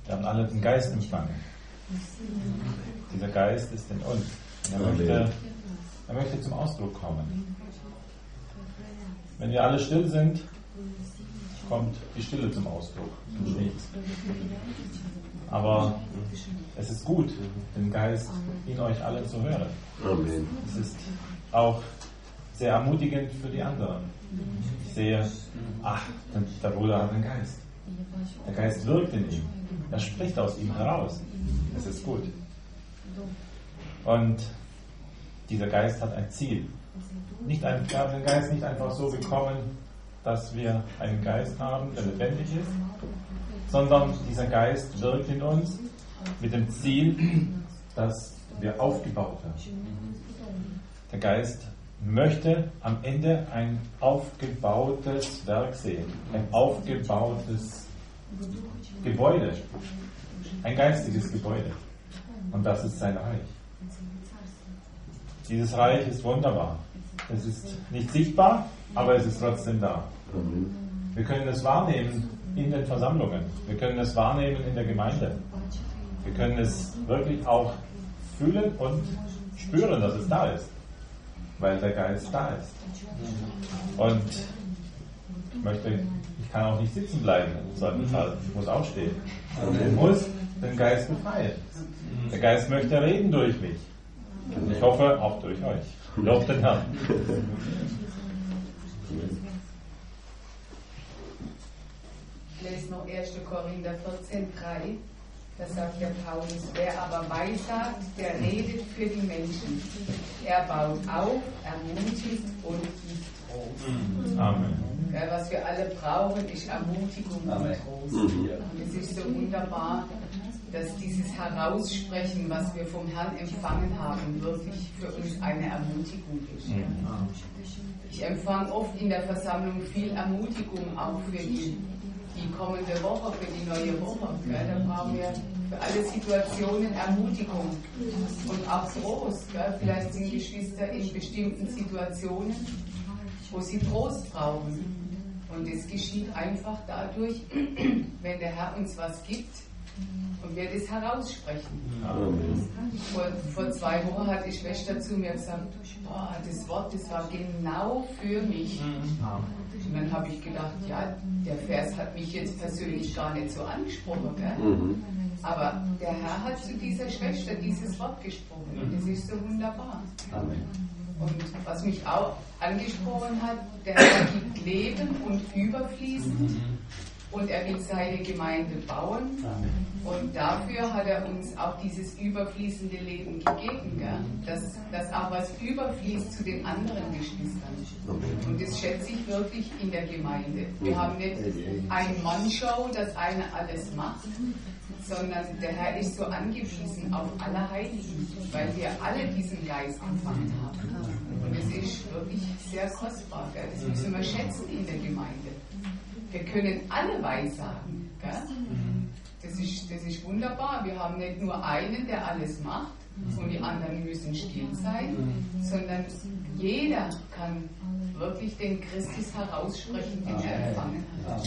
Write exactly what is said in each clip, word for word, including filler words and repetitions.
Wir haben alle den Geist empfangen. Dieser Geist ist in uns. Und er möchte, er möchte zum Ausdruck kommen. Wenn wir alle still sind, kommt die Stille zum Ausdruck. Nichts. Aber es ist gut, den Geist in euch allen zu hören. Amen. Es ist auch sehr ermutigend für die anderen. Ich sehe, ach, der Bruder hat einen Geist. Der Geist wirkt in ihm. Er spricht aus ihm heraus. Es ist gut. Und dieser Geist hat ein Ziel. Nicht ein, wir haben den Geist nicht einfach so bekommen, dass wir einen Geist haben, der lebendig ist, sondern dieser Geist wirkt in uns mit dem Ziel, dass wir aufgebaut werden. Der Geist möchte am Ende ein aufgebautes Werk sehen, ein aufgebautes Gebäude, ein geistiges Gebäude. Und das ist sein Reich. Dieses Reich ist wunderbar. Es ist nicht sichtbar, aber es ist trotzdem da. Wir können es wahrnehmen in den Versammlungen. Wir können es wahrnehmen in der Gemeinde. Wir können es wirklich auch fühlen und spüren, dass es da ist. Weil der Geist da ist. Und ich möchte, ich kann auch nicht sitzen bleiben in solchen Fall. Ich muss aufstehen. Ich muss den Geist befreien. Der Geist möchte reden durch mich. Und ich hoffe, auch durch euch. Lobt den Herrn. Ich lese noch erster Korinther vierzehn, drei. Da sagt der Paulus, wer aber weissagt, der redet für die Menschen. Er baut auf, ermutigt und gibt Trost. Amen. Ja, was wir alle brauchen, ist Ermutigung und Trost. Und es ist so wunderbar, dass dieses Heraussprechen, was wir vom Herrn empfangen haben, wirklich für uns eine Ermutigung ist. Ich empfange oft in der Versammlung viel Ermutigung auch für die, die kommende Woche, für die neue Woche. Gell? Da brauchen wir für alle Situationen Ermutigung und auch Trost. Gell? Vielleicht sind Geschwister in bestimmten Situationen, wo sie Trost brauchen. Und das geschieht einfach dadurch, wenn der Herr uns was gibt und wir das heraussprechen. Vor, vor zwei Wochen hat die Schwester zu mir gesagt, boah, das Wort, das war genau für mich. Und dann habe ich gedacht, ja, der Vers hat mich jetzt persönlich gar nicht so angesprochen, gell? Aber der Herr hat zu dieser Schwester dieses Wort gesprochen und das ist so wunderbar. Amen. Und was mich auch angesprochen hat, der Herr gibt Leben und überfließend und er will seine Gemeinde bauen. Und dafür hat er uns auch dieses überfließende Leben gegeben, gell? Dass, dass auch was überfließt zu den anderen Geschwistern. Und das schätze ich wirklich in der Gemeinde. Wir haben nicht ein Mannshow, das einer alles macht, sondern der Herr ist so angewiesen auf alle Heiligen, weil wir alle diesen Geist empfangen haben. Und es ist wirklich sehr kostbar, gell? Das müssen wir schätzen in der Gemeinde. Wir können alle weissagen. Gell? Das ist, das ist wunderbar. Wir haben nicht nur einen, der alles macht und die anderen müssen still sein, sondern jeder kann wirklich den Christus heraussprechen, den er empfangen hat.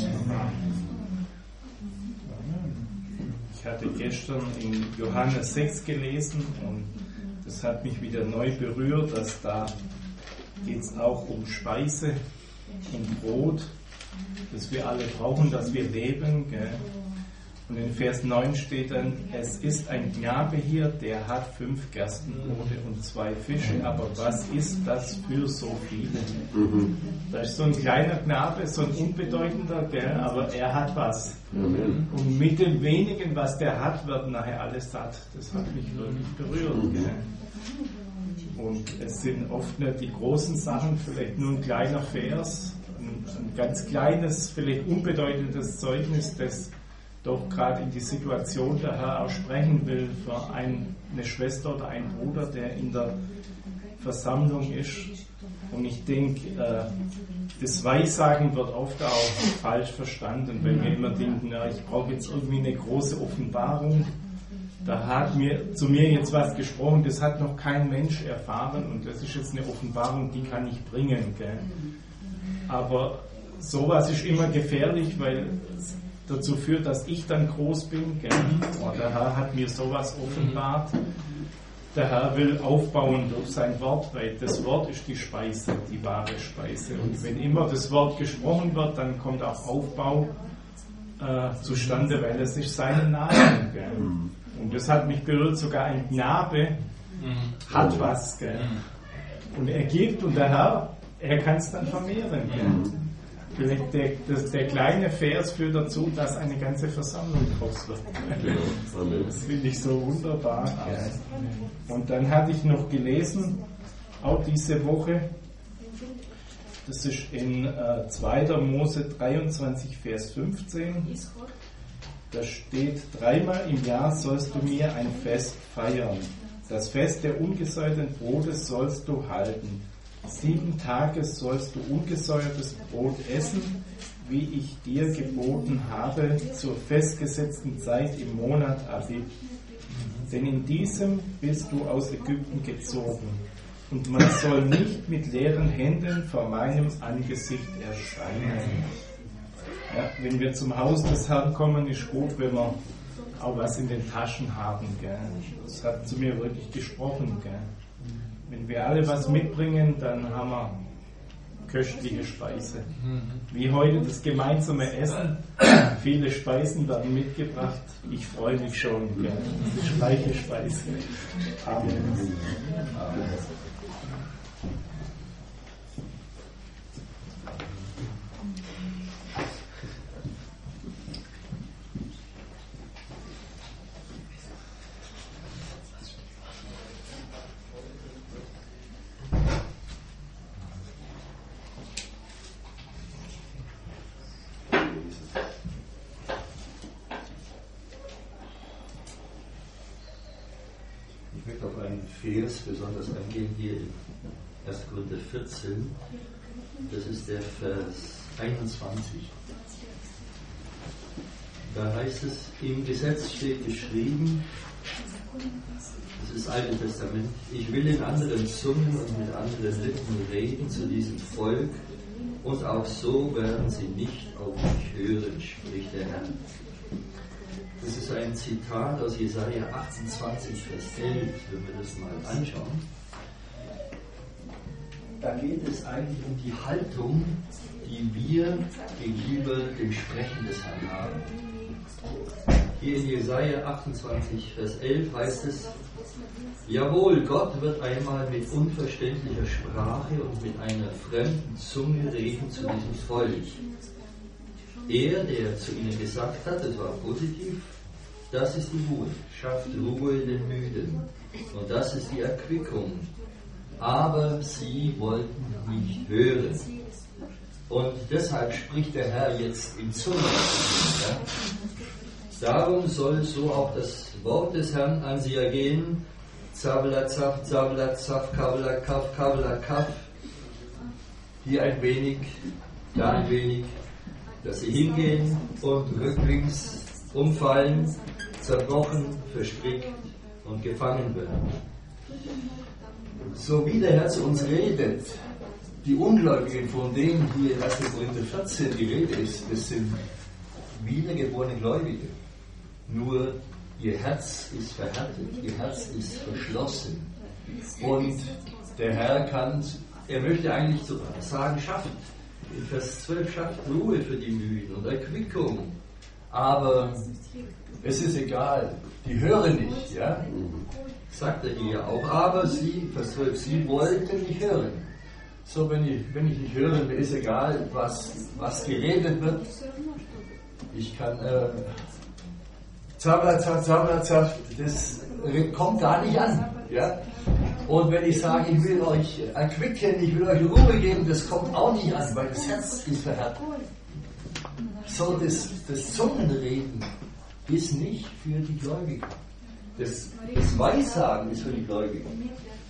Ich hatte gestern in Johannes sechs gelesen und das hat mich wieder neu berührt, dass da geht es auch um Speise und Brot, das wir alle brauchen, dass wir leben. Gell? Und in Vers neun steht dann, es ist ein Knabe hier, der hat fünf Gerstenbrote und zwei Fische, aber was ist das für so viele? Mhm. Da ist so ein kleiner Knabe, so ein unbedeutender, gell? Aber er hat was. Mhm. Und mit dem wenigen, was der hat, wird nachher alles satt. Das hat mich wirklich berührt. Mhm. Gell? Und es sind oft nicht die großen Sachen, vielleicht nur ein kleiner Vers, ein, ein ganz kleines, vielleicht unbedeutendes Zeugnis, das doch gerade in die Situation der Herr auch sprechen will für ein, eine Schwester oder einen Bruder, der in der Versammlung ist. Und ich denke, äh, das Weissagen wird oft auch falsch verstanden, wenn wir immer denken, na, ich brauche jetzt irgendwie eine große Offenbarung. Da hat mir, zu mir jetzt was gesprochen, das hat noch kein Mensch erfahren und das ist jetzt eine Offenbarung, die kann ich bringen. Gell? Aber sowas ist immer gefährlich, weil dazu führt, dass ich dann groß bin. Gell? Und der Herr hat mir sowas offenbart. Der Herr will aufbauen durch sein Wort, weil das Wort ist die Speise, die wahre Speise. Und wenn immer das Wort gesprochen wird, dann kommt auch Aufbau äh, zustande, weil es ist seine Nahrung. Gell? Und das hat mich berührt, sogar ein Knabe hat was. Gell? Und er gibt und der Herr, er kann es dann vermehren. Gell? Vielleicht der, das, der kleine Vers führt dazu, dass eine ganze Versammlung draus wird. Das finde ich so wunderbar. Und dann hatte ich noch gelesen, auch diese Woche, das ist in äh, zweiter Mose dreiundzwanzig, Vers fünfzehn, da steht, dreimal im Jahr sollst du mir ein Fest feiern. Das Fest der ungesäuerten Brotes sollst du halten. Sieben Tage sollst du ungesäuertes Brot essen, wie ich dir geboten habe, zur festgesetzten Zeit im Monat Abib. Denn in diesem bist du aus Ägypten gezogen. Und man soll nicht mit leeren Händen vor meinem Angesicht erscheinen. Ja, wenn wir zum Haus des Herrn kommen, ist gut, wenn wir auch was in den Taschen haben. Gell? Das hat zu mir wirklich gesprochen. Gell? Wenn wir alle was mitbringen, dann haben wir köstliche Speise. Wie heute das gemeinsame Essen. Viele Speisen werden mitgebracht. Ich freue mich schon. Gell? Das ist reiche Speise. Amen. Amen. Vers besonders eingehen hier in erster Korinther vierzehn, das ist der Vers einundzwanzig. Da heißt es, im Gesetz steht geschrieben, das ist das Alte Testament, ich will in anderen Zungen und mit anderen Lippen reden zu diesem Volk und auch so werden sie nicht auf mich hören, spricht der Herr. Das ist ein Zitat aus Jesaja achtundzwanzig, Vers elf, wenn wir das mal anschauen. Da geht es eigentlich um die Haltung, die wir gegenüber dem Sprechen des Herrn haben. Hier in Jesaja achtundzwanzig, Vers elf heißt es, jawohl, Gott wird einmal mit unverständlicher Sprache und mit einer fremden Zunge reden zu diesem Volk. Er, der zu ihnen gesagt hat, das war positiv, das ist die Ruhe, schafft Ruhe den Müden. Und das ist die Erquickung. Aber sie wollten nicht hören. Und deshalb spricht der Herr jetzt in Zungen. Ja? Darum soll so auch das Wort des Herrn an sie ergehen. Zabla, zaf, zabla, zaf, kabla, kaf, kabla, kaf. Hier ein wenig, da ein wenig. Dass sie hingehen und rücklings umfallen, zerbrochen, verstrickt und gefangen werden. So wie der Herr zu uns redet, die Ungläubigen, von denen hier in erster Korinther vierzehn die Rede ist, das sind wiedergeborene Gläubige. Nur ihr Herz ist verhärtet, ihr Herz ist verschlossen. Und der Herr kann, er möchte eigentlich sagen, schafft. In Vers zwölf schafft Ruhe für die Müden und Erquickung. Aber es ist egal, die hören nicht, ja? Sagt er hier auch. Aber sie, Vers zwölf, sie wollten nicht hören. So, wenn ich, wenn ich nicht höre, mir ist egal, was, was geredet wird. Ich kann, äh, zabla, zab, zabla, zab, das kommt gar nicht an, ja? Und wenn ich sage, ich will euch erquicken, ich will euch Ruhe geben, das kommt auch nicht an, weil das Herz ist verhärtet. So, das, das Zungenreden ist nicht für die Gläubigen. Das, das Weissagen ist für die Gläubigen.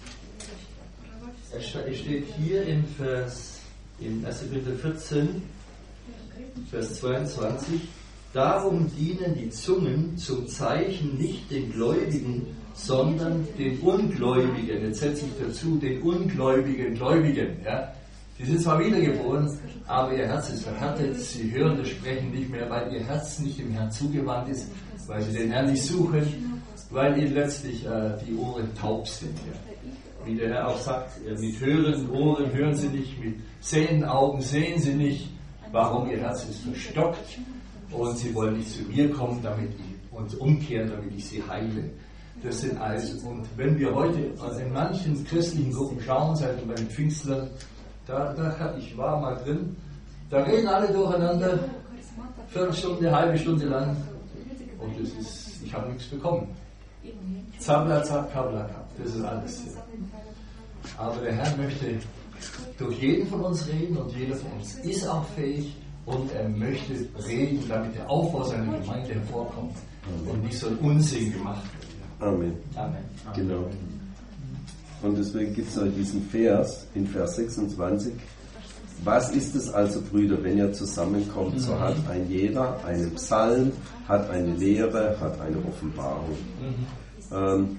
Es steht hier in Vers, in erster Korinther vierzehn, Vers zweiundzwanzig, darum dienen die Zungen zum Zeichen nicht den Gläubigen, sondern den Ungläubigen. Jetzt setze ich dazu den ungläubigen Gläubigen. Ja? Sie sind zwar wiedergeboren, aber ihr Herz ist verhärtet, sie hören das Sprechen nicht mehr, weil ihr Herz nicht dem Herrn zugewandt ist, weil sie den Herrn nicht suchen, weil ihnen letztlich äh, die Ohren taub sind. Ja. Wie der Herr auch sagt, äh, mit hörenden Ohren hören sie nicht, mit sehenden Augen sehen sie nicht. Warum? Ihr Herz ist verstockt und sie wollen nicht zu mir kommen, damit ich, und umkehren, damit ich sie heile. Das sind also, und wenn wir heute in manchen christlichen Gruppen schauen, seit bei den Pfingstlern, da, da, ich war mal drin, da reden alle durcheinander, Viertelstunde, halbe Stunde lang, und das ist, ich habe nichts bekommen. Zabla, zab, kabla, kab, das ist alles. Aber der Herr möchte durch jeden von uns reden, und jeder von uns ist auch fähig, und er möchte reden, damit der Aufbau seiner Gemeinde hervorkommt und nicht so ein Unsinn gemacht wird. Amen. Amen. Genau. Und deswegen gibt es noch diesen Vers in Vers sechsundzwanzig. Was ist es also, Brüder, wenn ihr zusammenkommt, so hat ein jeder einen Psalm, hat eine Lehre, hat eine Offenbarung. Ähm,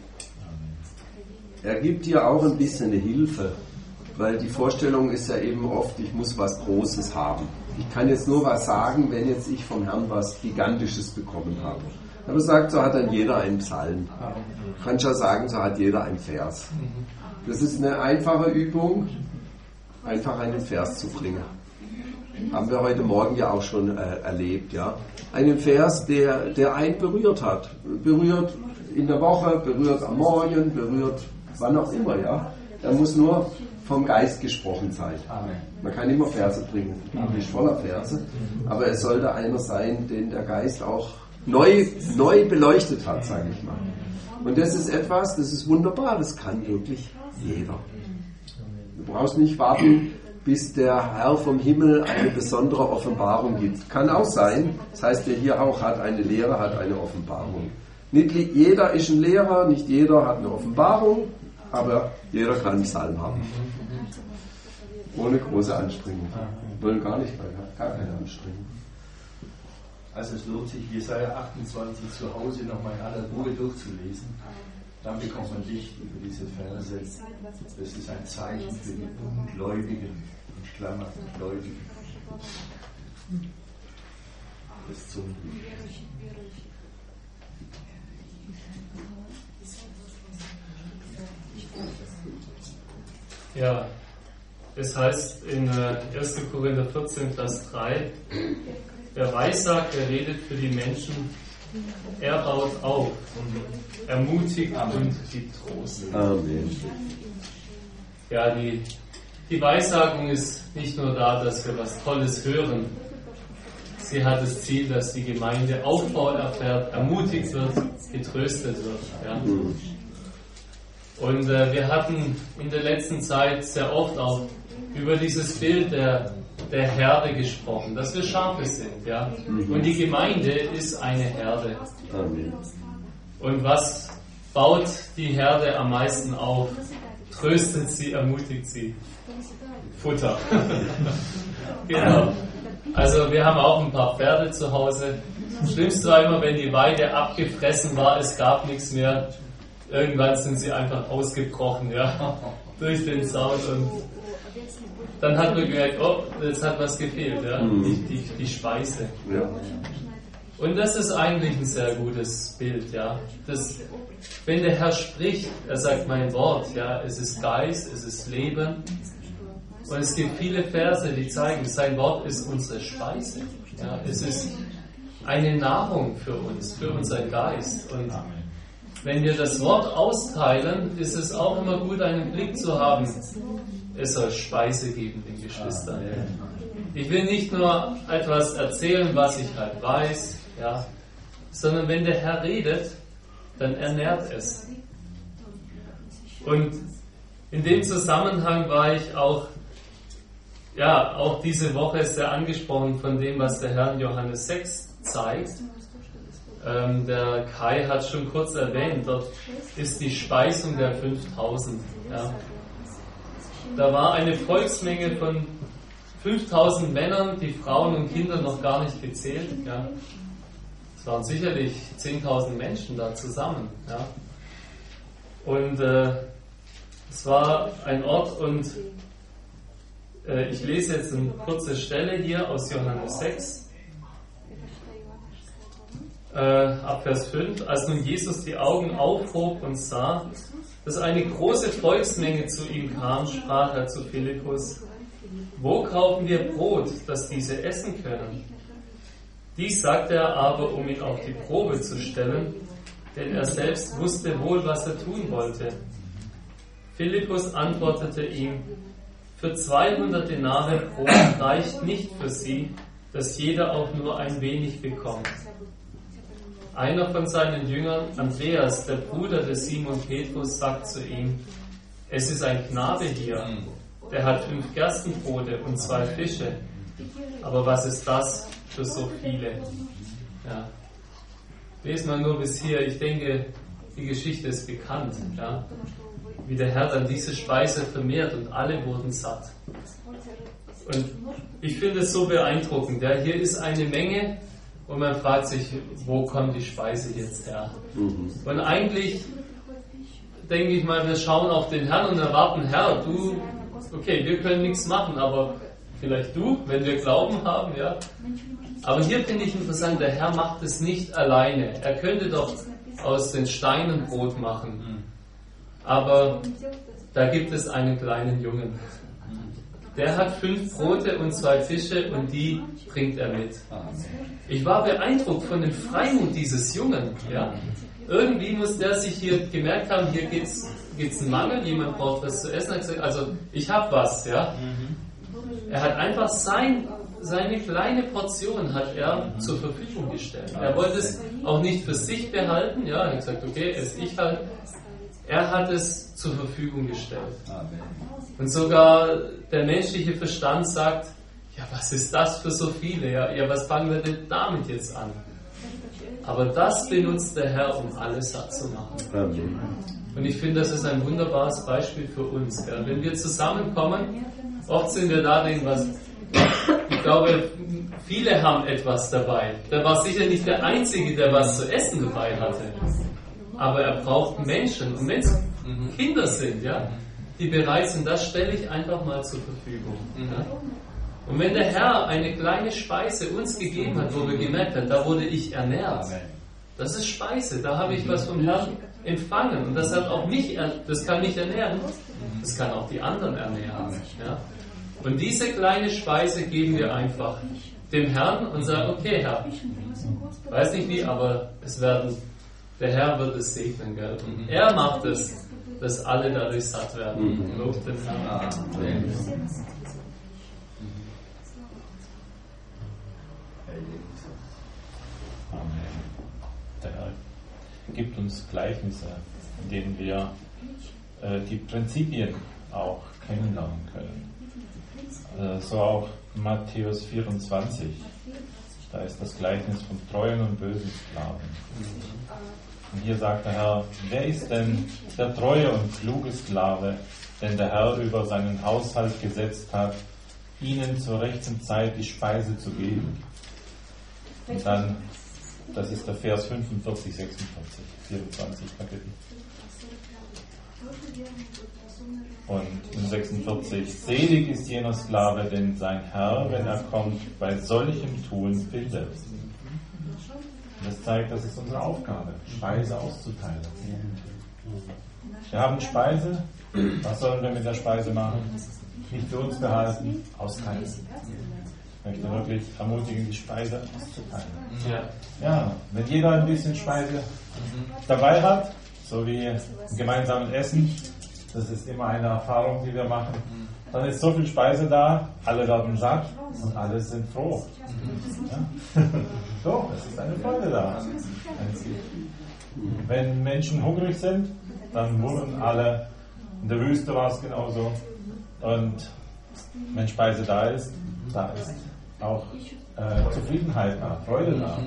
er gibt dir auch ein bisschen eine Hilfe, weil die Vorstellung ist ja eben oft, ich muss was Großes haben. Ich kann jetzt nur was sagen, wenn jetzt ich vom Herrn was Gigantisches bekommen habe. Aber sagt, so hat dann jeder einen Psalm. Du kannst ja sagen, so hat jeder einen Vers. Das ist eine einfache Übung, einfach einen Vers zu bringen. Haben wir heute Morgen ja auch schon äh, erlebt. Ja? Einen Vers, der, der einen berührt hat. Berührt in der Woche, berührt am Morgen, berührt wann auch immer. Ja? Er muss nur vom Geist gesprochen sein. Man kann immer Verse bringen, die Bibel ist voller Verse, aber es sollte einer sein, den der Geist auch neu, neu beleuchtet hat, sage ich mal. Und das ist etwas, das ist wunderbar, das kann wirklich jeder. Du brauchst nicht warten, bis der Herr vom Himmel eine besondere Offenbarung gibt. Kann auch sein, das heißt, der hier auch hat eine Lehre, hat eine Offenbarung. Nicht jeder ist ein Lehrer, nicht jeder hat eine Offenbarung, aber jeder kann einen Psalm haben. Ohne große Anstrengung. Wollen gar nicht, weil er hat gar keine Anstrengung. Also es lohnt sich, Jesaja achtundzwanzig zu Hause nochmal in aller Ruhe durchzulesen. Dann bekommt man Licht über diese Verse. Das ist ein Zeichen für die Ungläubigen. Ich klammer Gläubigen. Das Zungenlicht. Ja, es heißt in erster Korinther vierzehn, Vers drei, wer weissagt, er redet für die Menschen, er baut auf, ermutigt und gibt Trost. Amen. Ja, die, die Weissagung ist nicht nur da, dass wir was Tolles hören. Sie hat das Ziel, dass die Gemeinde Aufbau erfährt, ermutigt wird, getröstet wird. Ja. Und äh, wir hatten in der letzten Zeit sehr oft auch über dieses Bild der, der Herde gesprochen, dass wir Schafe sind. Ja? Und die Gemeinde ist eine Herde. Amen. Und was baut die Herde am meisten auf? Tröstet sie, ermutigt sie. Futter. Genau. Also wir haben auch ein paar Pferde zu Hause. Das Schlimmste war immer, wenn die Weide abgefressen war, es gab nichts mehr. Irgendwann sind sie einfach ausgebrochen, ja, durch den Zaun, und dann hat man gemerkt, oh, jetzt hat was gefehlt, ja, die, die, die Speise. Ja. Und das ist eigentlich ein sehr gutes Bild, ja. Das, wenn der Herr spricht, er sagt mein Wort, ja, es ist Geist, es ist Leben. Und es gibt viele Verse, die zeigen, sein Wort ist unsere Speise. Ja, es ist eine Nahrung für uns, für unseren Geist. Und wenn wir das Wort austeilen, ist es auch immer gut, einen Blick zu haben. Es soll Speise geben den Geschwistern. Ich will nicht nur etwas erzählen, was ich halt weiß, ja, sondern wenn der Herr redet, dann ernährt es. Und in dem Zusammenhang war ich auch, ja, auch diese Woche sehr angesprochen von dem, was der Herr in Johannes sechs zeigt. Ähm, der Kai hat schon kurz erwähnt, dort ist die Speisung der fünftausend. Ja. Da war eine Volksmenge von fünftausend Männern, die Frauen und Kinder noch gar nicht gezählt. Ja. Es waren sicherlich zehntausend Menschen da zusammen. Ja. Und äh, es war ein Ort, und äh, ich lese jetzt eine kurze Stelle hier aus Johannes sechs, äh, ab Vers fünf. Als nun Jesus die Augen aufhob und sah, dass eine große Volksmenge zu ihm kam, sprach er zu Philippus: Wo kaufen wir Brot, dass diese essen können? Dies sagte er aber, um ihn auf die Probe zu stellen, denn er selbst wusste wohl, was er tun wollte. Philippus antwortete ihm: Für zweihundert Denare Brot reicht nicht für sie, dass jeder auch nur ein wenig bekommt. Einer von seinen Jüngern, Andreas, der Bruder des Simon Petrus, sagt zu ihm: Es ist ein Knabe hier, der hat fünf Gerstenbrote und zwei Fische. Aber was ist das für so viele? Ja. Lesen wir nur bis hier. Ich denke, die Geschichte ist bekannt. Ja. Wie der Herr dann diese Speise vermehrt und alle wurden satt. Und ich finde es so beeindruckend. Ja. Hier ist eine Menge und man fragt sich, wo kommt die Speise jetzt her? Mhm. Und eigentlich denke ich mal, wir schauen auf den Herrn und erwarten: Herr, du, okay, wir können nichts machen, aber vielleicht du, wenn wir Glauben haben, ja. Aber hier finde ich interessant, der Herr macht es nicht alleine. Er könnte doch aus den Steinen Brot machen. Aber da gibt es einen kleinen Jungen. Der hat fünf Brote und zwei Fische und die bringt er mit. Ich war beeindruckt von dem Freimut dieses Jungen. Ja. Irgendwie muss der sich hier gemerkt haben, hier gibt es einen Mangel, jemand braucht was zu essen. Also ich habe was. Ja. Er hat einfach sein, seine kleine Portion hat er zur Verfügung gestellt. Er wollte es auch nicht für sich behalten. Ja. Er hat gesagt, okay, esse ich halt. Er hat es zur Verfügung gestellt. Und sogar der menschliche Verstand sagt: Ja, was ist das für so viele? Ja, ja, was fangen wir denn damit jetzt an? Aber das benutzt der Herr, um alles satt zu machen. Amen. Und ich finde, das ist ein wunderbares Beispiel für uns. Ja. Wenn wir zusammenkommen, oft sind wir da, denken, was, ich glaube, viele haben etwas dabei. Der war sicher nicht der Einzige, der was zu essen dabei hatte. Aber er braucht Menschen. Und wenn es Kinder sind, ja, die bereit sind, das stelle ich einfach mal zur Verfügung. Ja. Und wenn der Herr eine kleine Speise uns gegeben hat, wo wir gemerkt haben, da wurde ich ernährt, das ist Speise, da habe ich was vom Herrn empfangen. Und das hat auch mich, das kann mich ernähren, das kann auch die anderen ernähren. Ja. Und diese kleine Speise geben wir einfach dem Herrn und sagen: Okay, Herr, weiß nicht wie, aber es werden, der Herr wird es segnen, gell? Und er macht es, dass alle dadurch satt werden. Lobt den Herrn. Amen. Der Herr gibt uns Gleichnisse, in denen wir äh, die Prinzipien auch kennenlernen können. Äh, so auch Matthäus vierundzwanzig. Da ist das Gleichnis vom treuen und bösen Sklaven. Und hier sagt der Herr: Wer ist denn der treue und kluge Sklave, den der Herr über seinen Haushalt gesetzt hat, ihnen zur rechten Zeit die Speise zu geben? Und dann, das ist der Vers fünfundvierzig, sechsundvierzig, vierundzwanzig Kapitel. Und in sechsundvierzig: Selig ist jener Sklave, den sein Herr, wenn er kommt, bei solchem Tun findet. Das zeigt, das ist unsere Aufgabe, Speise auszuteilen. Wir haben Speise, was sollen wir mit der Speise machen? Nicht für uns behalten, austeilen. Ich möchte wirklich ermutigen, die Speise auszuteilen. Ja, ja, wenn jeder ein bisschen Speise dabei hat, so wie im gemeinsamen Essen, das ist immer eine Erfahrung, die wir machen, dann ist so viel Speise da, alle werden satt und alle sind froh. Ja? So, es ist eine Freude da. Wenn Menschen hungrig sind, dann wurden alle. In der Wüste war es genauso. Und wenn Speise da ist, da ist auch äh, Zufriedenheit da, Freude da.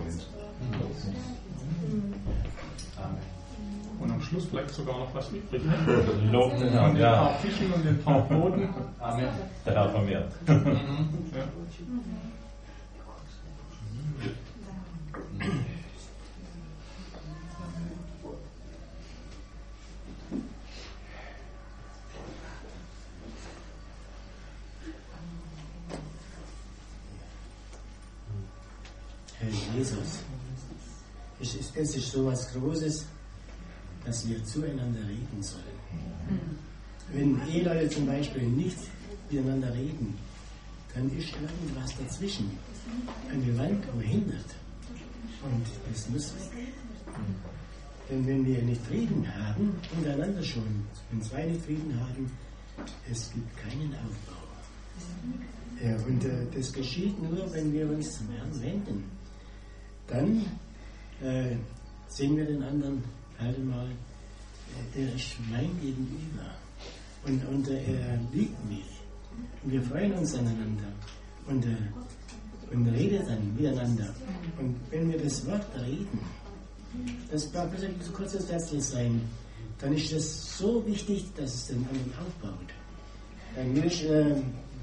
Amen. Und am Schluss bleibt sogar noch was übrig. Lob den Herrn. Von den ja. paar Fischen und den paar Broten. Amen. Der Herr vermehrt. Ja. Jesus. Es ist, es ist so etwas Großes, dass wir zueinander reden sollen. Wenn Eheleute zum Beispiel nicht miteinander reden, dann ist irgendwas dazwischen. Eine Wand, wo hindert. Und das muss weg. Denn wenn wir nicht Frieden haben, untereinander schon, wenn zwei nicht Frieden haben, es gibt keinen Aufbau. Ja, und äh, das geschieht nur, wenn wir uns zum Herrn wenden. Dann äh, sehen wir den anderen halt mal, äh, er ist mein Gegenüber. Und, und äh, er liebt mich. Und wir freuen uns aneinander. Und, äh, und reden dann miteinander. Und wenn wir das Wort reden, das darf ein kurzes Sätzchen sein, dann ist das so wichtig, dass es den anderen aufbaut. Dann mir ist, äh,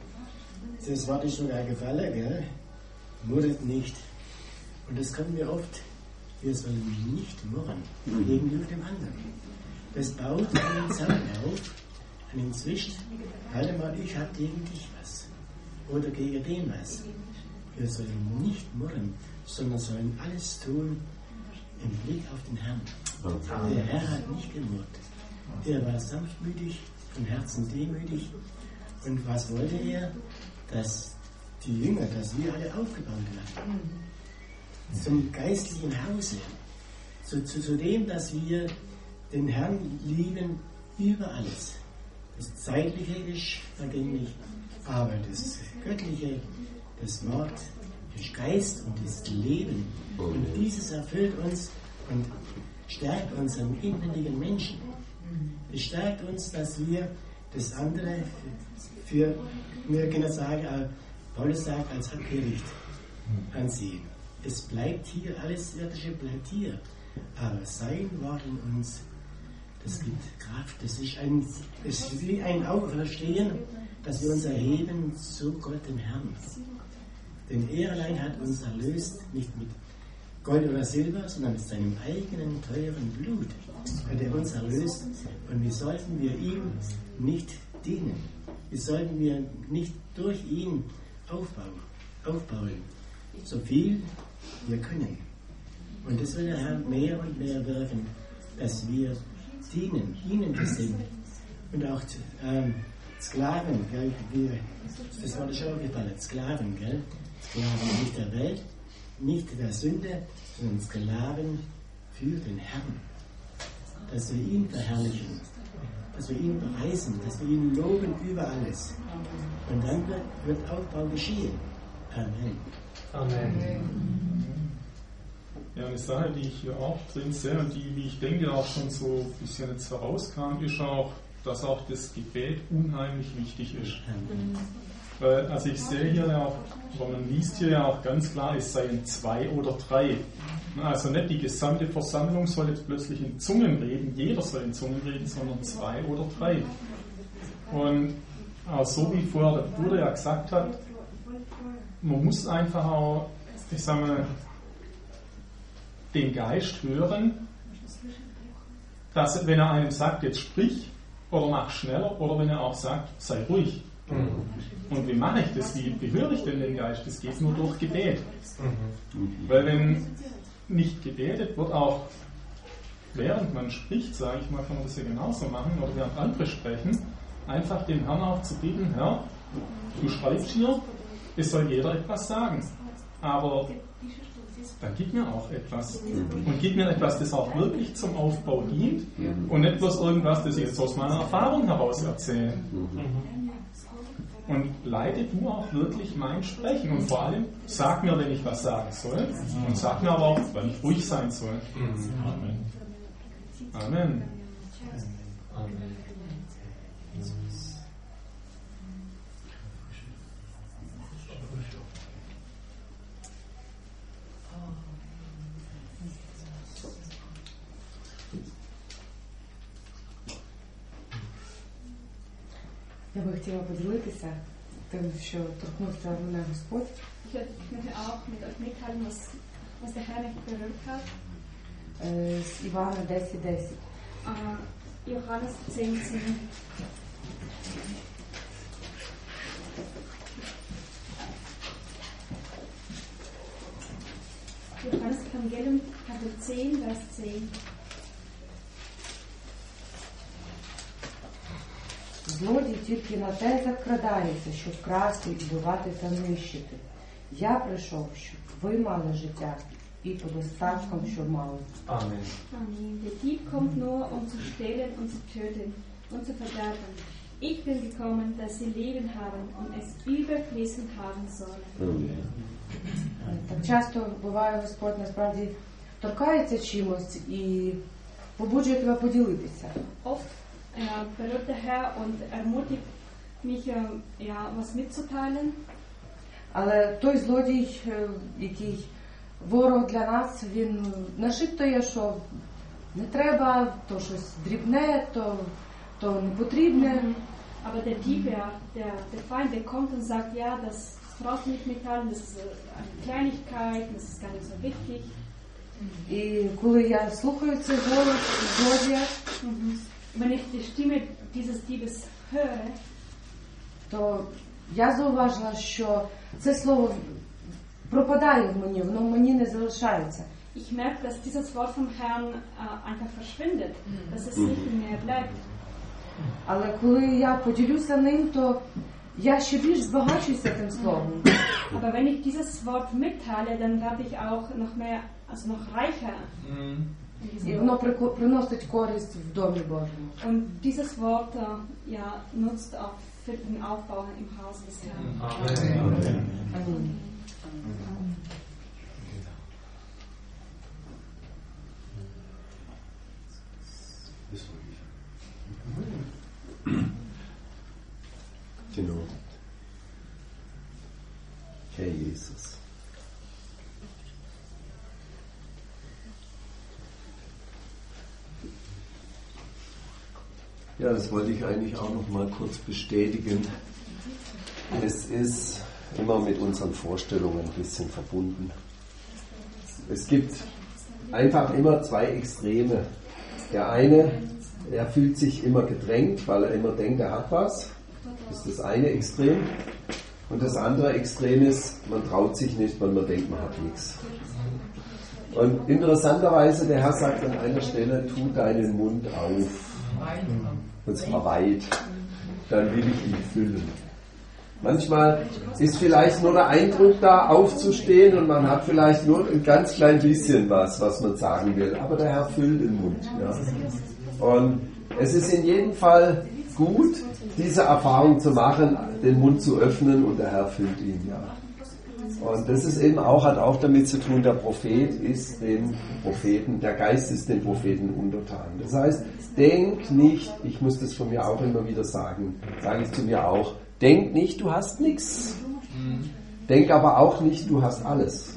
das Wort ist sogar gefallen, gell? Murret nicht. Und das können wir oft, wir sollen nicht murren gegenüber dem anderen. Das baut einen Zaun auf, einen Zwist. Halt mal, ich habe gegen dich was. Oder gegen den was. Wir sollen nicht murren, sondern sollen alles tun im Blick auf den Herrn. Der Herr hat nicht gemurrt. Er war sanftmütig, von Herzen demütig. Und was wollte er? Dass die Jünger, dass wir alle aufgebaut werden. Zum geistlichen Hause. Zu, zu, zu dem, dass wir den Herrn lieben über alles. Das Zeitliche ist vergänglich, aber das Göttliche, das Wort, ist Geist und ist Leben. Und dieses erfüllt uns und stärkt unseren inwendigen Menschen. Es stärkt uns, dass wir das andere für, wir können sagen, Paulus sagt, als Abgericht ansehen. Es bleibt hier, alles Irdische bleibt hier. Aber sein Wort in uns, das gibt Kraft. Das ist, ein, das ist wie ein Auferstehen, dass wir uns erheben zu Gott, dem Herrn. Denn er allein hat uns erlöst, nicht mit Gold oder Silber, sondern mit seinem eigenen teuren Blut hat er uns erlöst. Und wie sollten wir ihm nicht dienen? Wie sollten wir nicht durch ihn aufbauen, aufbauen? So viel wir können. Und das will der Herr mehr und mehr wirken, dass wir dienen, ihnen sind. Und auch ähm, Sklaven, gell, wir, das war schon gefallen, Sklaven, gell? Sklaven nicht der Welt, nicht der Sünde, sondern Sklaven für den Herrn. Dass wir ihn verherrlichen, dass wir ihn preisen, dass wir ihn loben über alles. Und dann wird, wird Aufbau geschehen. Amen. Amen. Ja, eine Sache, die ich hier auch drin sehe und die, wie ich denke, auch schon so ein bisschen jetzt herauskam, ist auch, dass auch das Gebet unheimlich wichtig ist. Weil, also ich sehe hier ja auch, oder man liest hier ja auch ganz klar, es seien zwei oder drei. Also nicht die gesamte Versammlung soll jetzt plötzlich in Zungen reden, jeder soll in Zungen reden, sondern zwei oder drei. Und auch so wie vorher der Bruder ja gesagt hat, man muss einfach auch, ich sage mal, den Geist hören, dass wenn er einem sagt, jetzt sprich oder mach schneller, oder wenn er auch sagt, sei ruhig. Mhm. Und wie mache ich das? Wie, wie höre ich denn den Geist? Das geht nur durch Gebet. Mhm. Weil wenn nicht gebetet wird, auch während man spricht, sage ich mal, kann man das ja genauso machen, oder während andere sprechen, einfach den Herrn auch zu bitten, Herr, du schreibst hier, es soll jeder etwas sagen. Aber dann gib mir auch etwas. Und gib mir etwas, das auch wirklich zum Aufbau dient und nicht bloß irgendwas, das ich jetzt aus meiner Erfahrung heraus erzähle. Und leite du auch wirklich mein Sprechen. Und vor allem, sag mir, wenn ich was sagen soll. Und sag mir aber auch, wann ich ruhig sein soll. Amen. Amen. Amen. Я би хотіла поділитися тим, що торкнувся мене Господь. Ich möchte auch mit euch mitteilen, was, was der Herr mich berührt hat. З Івана десять десять. Uh, Johannes zehn sieben. Johannes Evangelium, Kapitel zehn, Vers zehn. Злодій тільки на те закрадається, щоб красти, вбивати та нищити. Я прийшов, щоб ви мали життя і по достаткам, щоб мали. Amen. Amen. Der Dieb kommt nur, um zu stehlen und zu töten und zu verderben. Ich bin gekommen, dass sie Leben haben und es überfließend haben sollen. Так часто буває, Господь насправді торкається чимось і побуджує тебе поділитися. Oft äh, berührt der Herr und ermutigt mich, äh, ja, was mitzuteilen. Але той злодій, який ворог для нас, він нашіптує, що не треба, то щось дрібне, то, то не потрібне. Aber der Dieb, der, der Feind, der kommt und sagt, ja, das brauchst du nicht mitteilen, das ist eine Kleinigkeit, das ist gar nicht so wichtig. І коли я слухаю цей голос злодія, wenn ich die Stimme dieses Diebes höre, то я зауважила, що це слово пропадає в мені, воно в мені не залишається. Ich merke, dass dieses Wort vom Herrn äh, einfach verschwindet, dass es nicht in mir bleibt. Але коли я поділюся ним, то я ще більш збагачуюся тим словом. Aber wenn ich dieses Wort mitteile, dann werde ich auch noch mehr, also noch reicher. І воно приносить користь в домі Божому. Und dieses Wort äh, ja, nutzt auch für den Aufbau im Haus des Herrn. Amen. Amen. Amen. Genau. Herr Jesus. Ja, das wollte ich eigentlich auch noch mal kurz bestätigen. Es ist immer mit unseren Vorstellungen ein bisschen verbunden. Es gibt einfach immer zwei Extreme. Der eine, er fühlt sich immer gedrängt, weil er immer denkt, er hat was. Das ist das eine Extrem. Und das andere Extrem ist, man traut sich nicht, weil man denkt, man hat nichts. Und interessanterweise, der Herr sagt an einer Stelle, tu deinen Mund auf. Und zwar weit. Dann will ich ihn füllen. Manchmal ist vielleicht nur der Eindruck da, aufzustehen, und man hat vielleicht nur ein ganz klein bisschen was, was man sagen will. Aber der Herr füllt den Mund. Ja. Und es ist in jedem Fall gut, diese Erfahrung zu machen, den Mund zu öffnen, und der Herr füllt ihn. Ja. Und das ist eben auch, hat auch damit zu tun, der Prophet ist dem Propheten, der Geist ist dem Propheten untertan. Das heißt, denk nicht, ich muss das von mir auch immer wieder sagen, sage ich zu mir auch, denk nicht, du hast nichts. Denk aber auch nicht, du hast alles.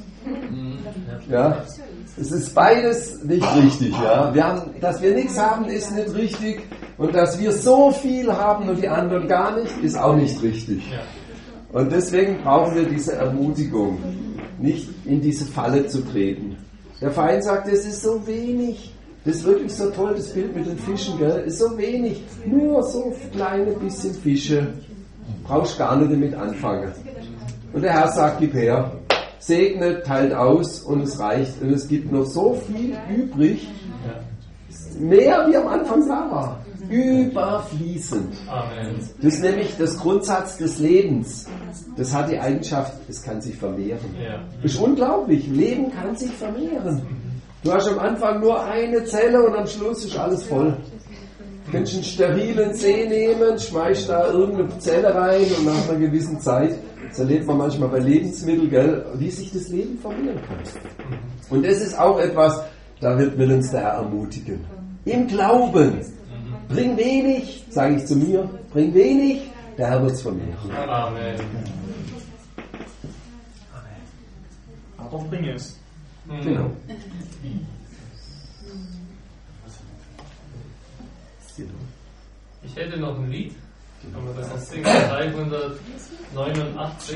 Ja, es ist beides nicht richtig. Ja, wir haben, dass wir nichts haben, ist nicht richtig, und dass wir so viel haben und die anderen gar nicht, ist auch nicht richtig. Und deswegen brauchen wir diese Ermutigung, nicht in diese Falle zu treten. Der Feind sagt, es ist so wenig. Das ist wirklich so toll, das Bild mit den Fischen, gell? Ist so wenig. Nur so kleine bisschen Fische. Brauchst gar nicht damit anfangen. Und der Herr sagt, gib her. Segnet, teilt aus, und es reicht. Und es gibt noch so viel übrig. Mehr wie am Anfang da war. Überfließend. Amen. Das ist nämlich das Grundsatz des Lebens. Das hat die Eigenschaft, es kann sich vermehren. Ja. Das ist unglaublich. Leben kann sich vermehren. Du hast am Anfang nur eine Zelle und am Schluss ist alles voll. Du kannst einen sterilen See nehmen, schmeißt da irgendeine Zelle rein, und nach einer gewissen Zeit, das erlebt man manchmal bei Lebensmitteln, gell, wie sich das Leben vermehren kann. Und das ist auch etwas, da wird will uns der Herr ermutigen. Im Glauben. Bring wenig, sage ich zu mir, bring wenig, der Herr wird es vermehren. Amen. Aber bring es. Genau. Ich hätte noch ein Lied, kann man das noch singen, dreihundertneunundachtzig.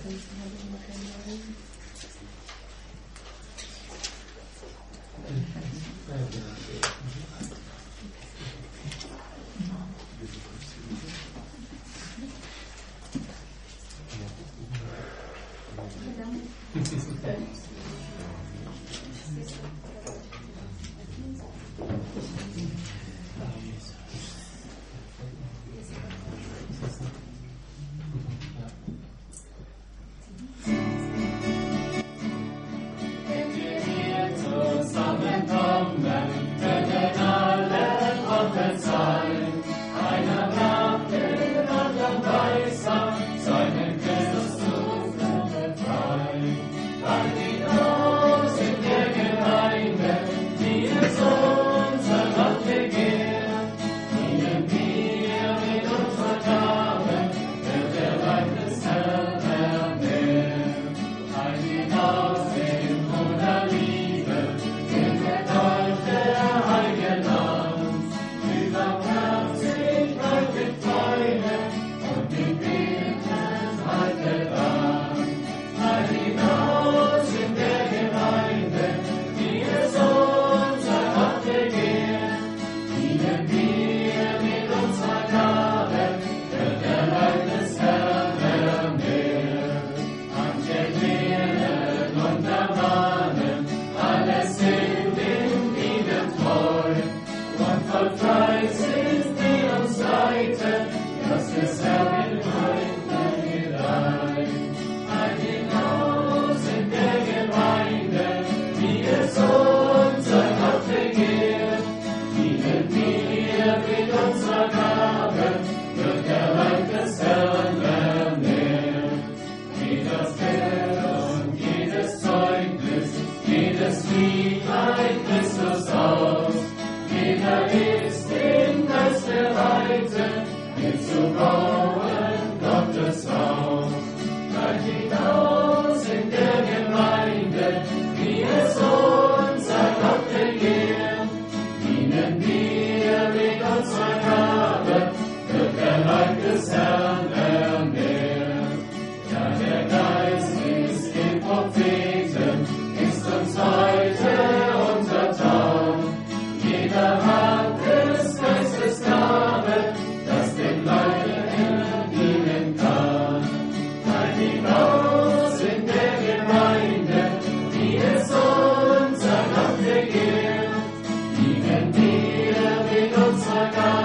Dienen wir mit unserer Gabe.